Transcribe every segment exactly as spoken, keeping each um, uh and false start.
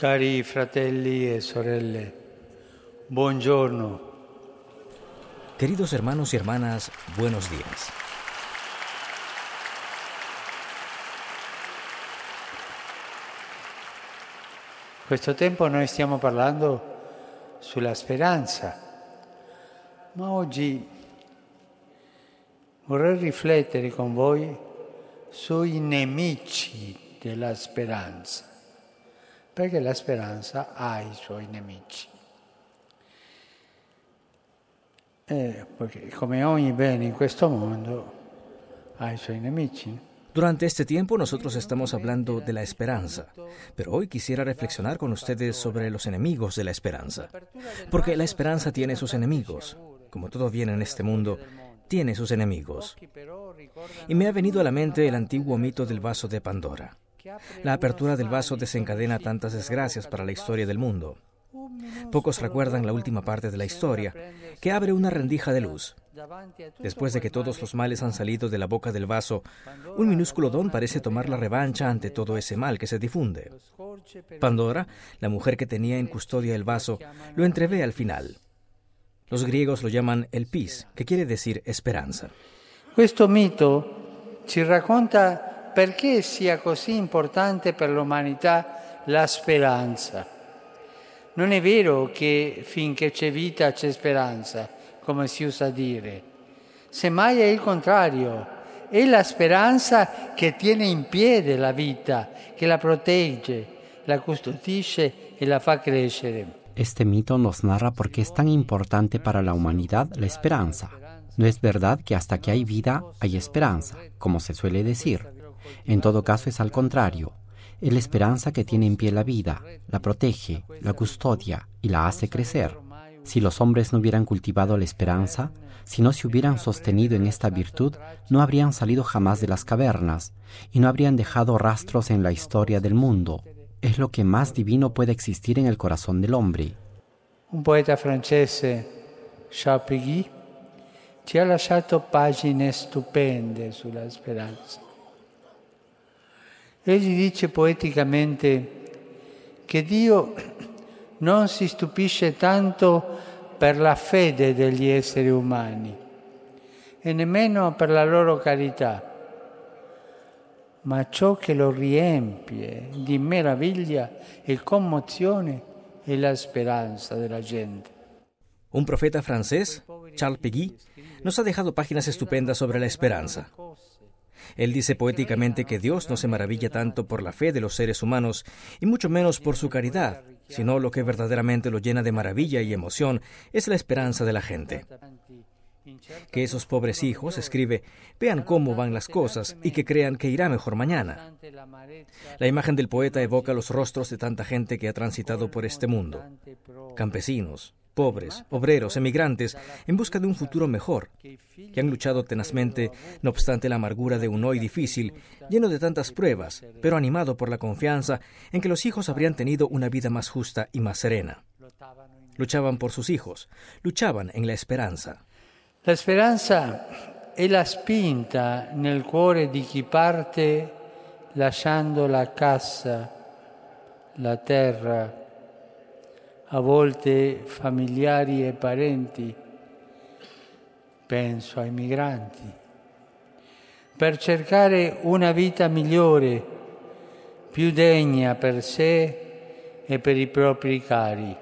Cari fratelli e sorelle, buongiorno. Queridos hermanos y hermanas, buenos días. Questo tempo noi stiamo parlando sulla speranza, ma oggi vorrei riflettere con voi sui nemici della speranza, perché la speranza ha i suoi nemici. Eh, perché come ogni bene in questo mondo ha i suoi nemici. Durante este tiempo nosotros estamos hablando de la esperanza, pero hoy quisiera reflexionar con ustedes sobre los enemigos de la esperanza, porque la esperanza tiene sus enemigos, como todo bien en este mundo, tiene sus enemigos. Y me ha venido a la mente el antiguo mito del vaso de Pandora. La apertura del vaso desencadena tantas desgracias para la historia del mundo. Pocos recuerdan la última parte de la historia, que abre una rendija de luz. Después de que todos los males han salido de la boca del vaso, un minúsculo don parece tomar la revancha ante todo ese mal que se difunde. Pandora, la mujer que tenía en custodia el vaso, lo entrevé al final. Los griegos lo llaman el pis, que quiere decir esperanza. Questo mito ci racconta perché sia così importante per l'umanità la speranza. Non è vero che finché c'è vita c'è speranza, come si usa dire. Semmai è il contrario. È la speranza che tiene in piedi la vita, che la protegge, la custodisce e la fa crescere. Este mito nos narra por qué es tan importante para la humanidad la esperanza. No es verdad que hasta que hay vida hay esperanza, como se suele decir. En todo caso es al contrario. Es la esperanza que tiene en pie la vida, la protege, la custodia y la hace crecer. Si los hombres no hubieran cultivado la esperanza, si no se hubieran sostenido en esta virtud, no habrían salido jamás de las cavernas y no habrían dejado rastros en la historia del mundo. Es lo que más divino puede existir en el corazón del hombre. Un poeta francese, Charles Péguy, ci ha lasciato pagine stupende sulla speranza. Egli dice poeticamente che Dio non si stupisce tanto per la fede degli esseri umani e nemmeno per la loro carità, ma ciò che lo riempie di meraviglia e commozione è la speranza della gente. Un profeta francés, Charles Péguy, nos ha dejado páginas estupendas sobre la esperanza. Él dice poéticamente que Dios no se maravilla tanto por la fe de los seres humanos y mucho menos por su caridad, sino lo que verdaderamente lo llena de maravilla y emoción es la esperanza de la gente. Que esos pobres hijos, escribe, vean cómo van las cosas y que crean que irá mejor mañana. La imagen del poeta evoca los rostros de tanta gente que ha transitado por este mundo. Campesinos, pobres, obreros, emigrantes, en busca de un futuro mejor, que han luchado tenazmente, no obstante la amargura de un hoy difícil, lleno de tantas pruebas, pero animado por la confianza en que los hijos habrían tenido una vida más justa y más serena. Luchaban por sus hijos, luchaban en la esperanza. La speranza è la spinta nel cuore di chi parte lasciando la casa, la terra, a volte familiari e parenti, penso ai migranti, per cercare una vita migliore, più degna per sé e per i propri cari.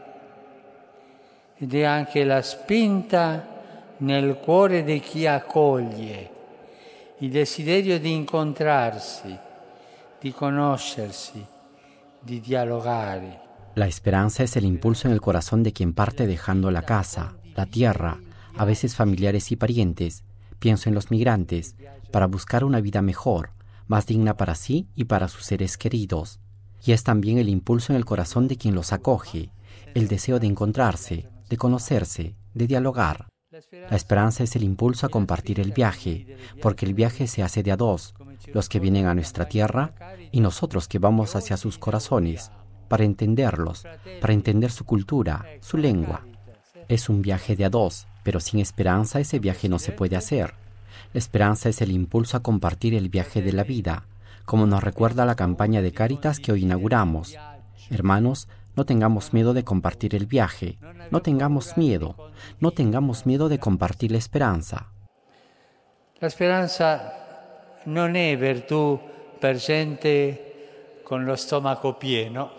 Ed è anche la spinta nel cuore di chi accoglie, il desiderio di incontrarsi, di conoscersi, di dialogare. La esperanza es el impulso en el corazón de quien parte dejando la casa, la tierra, a veces familiares y parientes, pienso en los migrantes, para buscar una vida mejor, más digna para sí y para sus seres queridos. Y es también el impulso en el corazón de quien los acoge, el deseo de encontrarse, de conocerse, de dialogar. La esperanza es el impulso a compartir el viaje, porque el viaje se hace de a dos, los que vienen a nuestra tierra y nosotros que vamos hacia sus corazones, para entenderlos, para entender su cultura, su lengua. Es un viaje de a dos, pero sin esperanza ese viaje no se puede hacer. La esperanza es el impulso a compartir el viaje de la vida, como nos recuerda la campaña de Cáritas que hoy inauguramos. Hermanos, no tengamos miedo de compartir el viaje, no tengamos miedo, no tengamos miedo de compartir la esperanza. La speranza non è virtù per gente con lo stomaco pieno.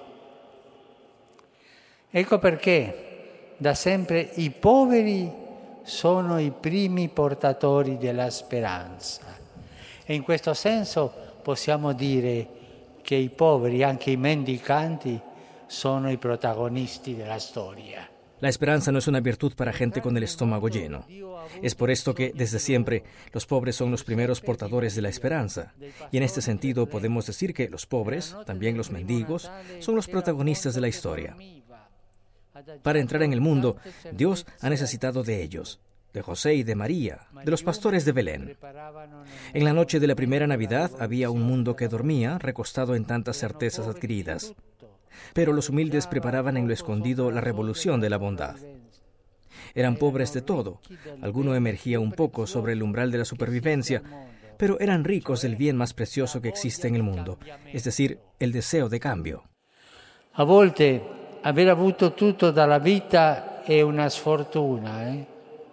Ecco perché da sempre i poveri sono i primi portatori della speranza. E in questo senso possiamo dire che i poveri, anche i mendicanti, sono i protagonisti della storia. La esperanza no es una virtud para gente con el estómago lleno. Es por esto que, desde siempre, los pobres son los primeros portadores de la esperanza. Y en este sentido podemos decir que los pobres, también los mendigos, son los protagonistas de la historia. Para entrar en el mundo, Dios ha necesitado de ellos, de José y de María, de los pastores de Belén. En la noche de la primera Navidad había un mundo que dormía, recostado en tantas certezas adquiridas. Pero los humildes preparaban en lo escondido la revolución de la bondad. Eran pobres de todo, alguno emergía un poco sobre el umbral de la supervivencia, pero eran ricos del bien más precioso que existe en el mundo, es decir, el deseo de cambio. A volte aver avuto tutto dalla vita è una sfortuna. Eh?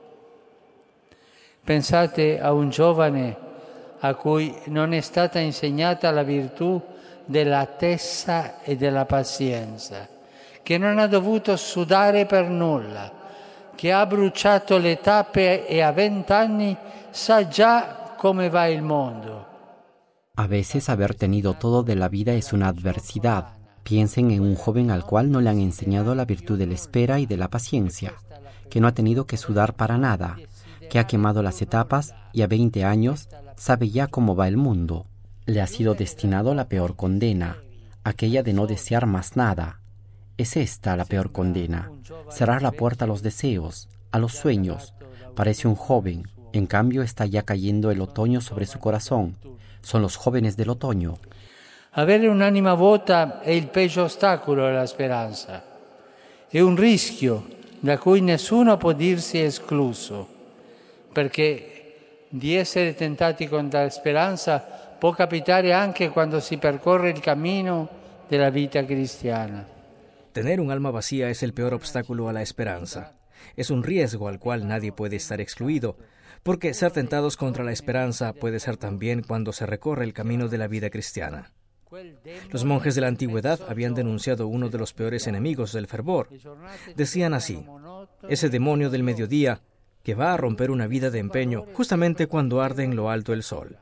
Pensate a un giovane a cui non è stata insegnata la virtù dell'attesa e della pazienza, che non ha dovuto sudare per nulla, che ha bruciato le tappe e a vent'anni sa già come va il mondo. A veces haber tenido todo de la vida es una adversidad. Piensen en un joven al cual no le han enseñado la virtud de la espera y de la paciencia, que no ha tenido que sudar para nada, que ha quemado las etapas y a veinte años sabe ya cómo va el mundo. Le ha sido destinado la peor condena, aquella de no desear más nada. Es esta la peor condena, cerrar la puerta a los deseos, a los sueños. Parece un joven, en cambio está ya cayendo el otoño sobre su corazón. Son los jóvenes del otoño. Avere un'anima vuota è il peggio ostacolo alla speranza. È un rischio da cui nessuno può dirsi escluso, perché di essere tentati con la speranza può capitare anche quando si percorre il cammino della vita cristiana. Tener un alma vacía es el peor obstáculo a la esperanza. Es un riesgo al cual nadie puede estar excluido, porque ser tentados contra la esperanza puede ser también cuando se recorre el camino de la vida cristiana. Los monjes de la antigüedad habían denunciado uno de los peores enemigos del fervor. Decían así: ese demonio del mediodía que va a romper una vida de empeño justamente cuando arde en lo alto el sol.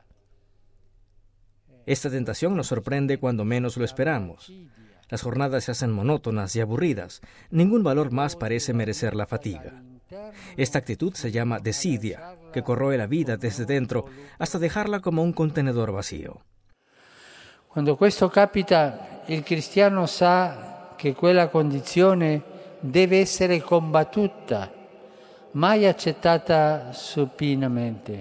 Esta tentación nos sorprende cuando menos lo esperamos. Las jornadas se hacen monótonas y aburridas. Ningún valor más parece merecer la fatiga. Esta actitud se llama desidia, que corroe la vida desde dentro hasta dejarla como un contenedor vacío. Quando questo capita, il cristiano sa che quella condizione deve essere combattuta, mai accettata supinamente.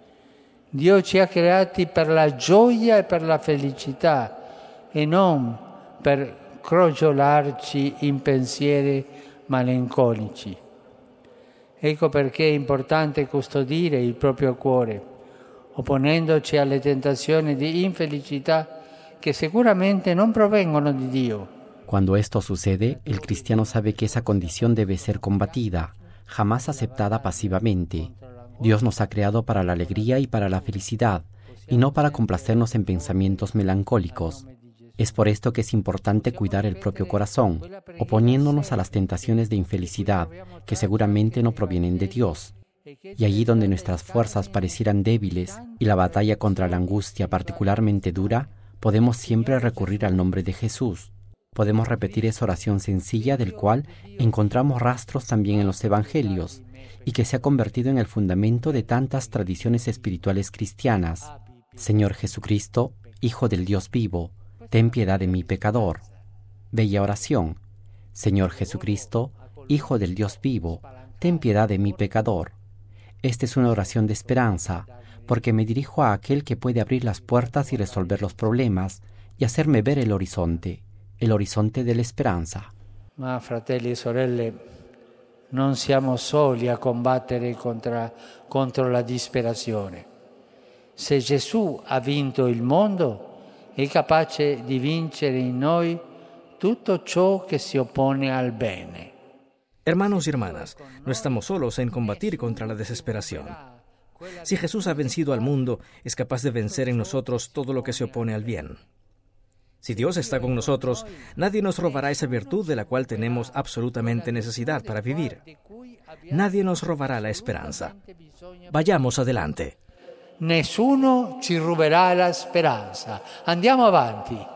Dio ci ha creati per la gioia e per la felicità e non per crogiolarci in pensieri malinconici. Ecco perché è importante custodire il proprio cuore, opponendoci alle tentazioni di infelicità que seguramente no provengono de Dios. Cuando esto sucede, el cristiano sabe que esa condición debe ser combatida, jamás aceptada pasivamente. Dios nos ha creado para la alegría y para la felicidad, y no para complacernos en pensamientos melancólicos. Es por esto que es importante cuidar el propio corazón, oponiéndonos a las tentaciones de infelicidad, que seguramente no provienen de Dios. Y allí donde nuestras fuerzas parecieran débiles y la batalla contra la angustia particularmente dura, podemos siempre recurrir al nombre de Jesús. Podemos repetir esa oración sencilla del cual encontramos rastros también en los evangelios y que se ha convertido en el fundamento de tantas tradiciones espirituales cristianas. Señor Jesucristo, Hijo del Dios vivo, ten piedad de mi pecador. Bella oración. Señor Jesucristo, Hijo del Dios vivo, ten piedad de mi pecador. Esta es una oración de esperanza, porque me dirijo a aquel que puede abrir las puertas y resolver los problemas y hacerme ver el horizonte, el horizonte de la esperanza. Ma fratelli e sorelle, non siamo soli a combattere contra, contro la disperazione. Se Gesù ha vinto il mondo, è capace di vincere in noi tutto ciò che si oppone al bene. Hermanos y hermanas, no estamos solos en combatir contra la desesperación. Si Jesús ha vencido al mundo, es capaz de vencer en nosotros todo lo que se opone al bien. Si Dios está con nosotros, nadie nos robará esa virtud de la cual tenemos absolutamente necesidad para vivir. Nadie nos robará la esperanza. Vayamos adelante. Nessuno ci ruberà la speranza. Andiamo avanti.